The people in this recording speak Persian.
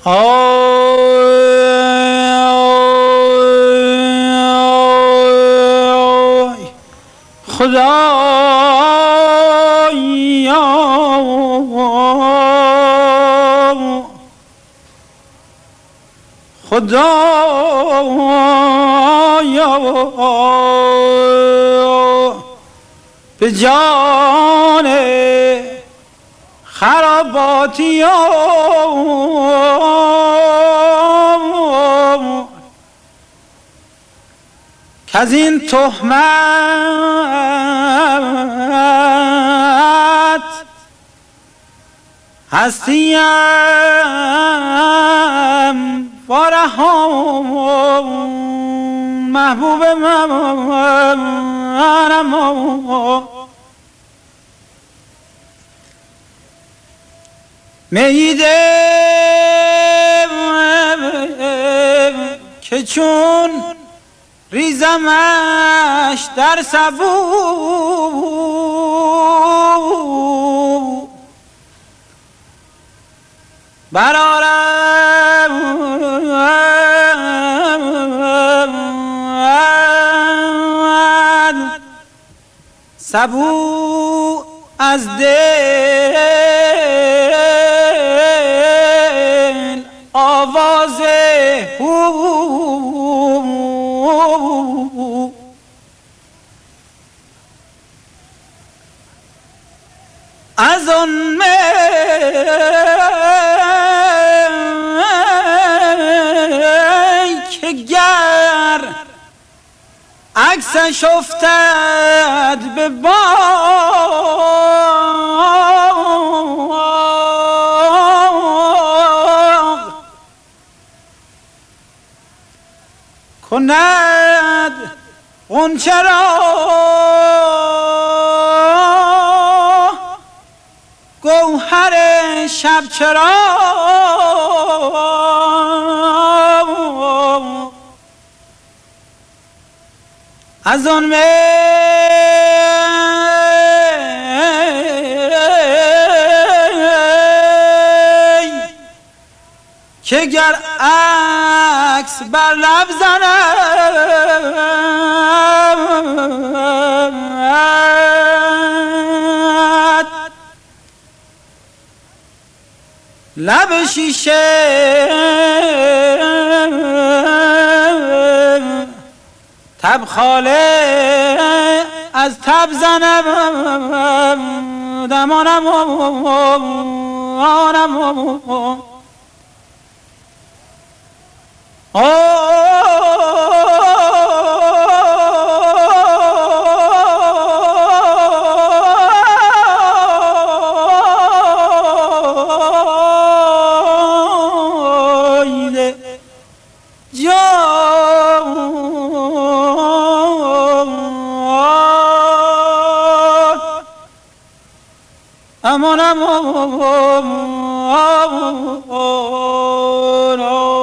آی خدایا خدایا به جان خراباتی که از این تهمت هستیم وارهام محبوب منم میده که چون ریزمش در سبو برآرد سبو از دل آواز از آن می که گر عکسش افتد به باغ کند غنچه را گوهر شب چراغ از آن می که گر عکس بر لب زند لب شیشه تبخاله از تب زنم دمانم aman aman aman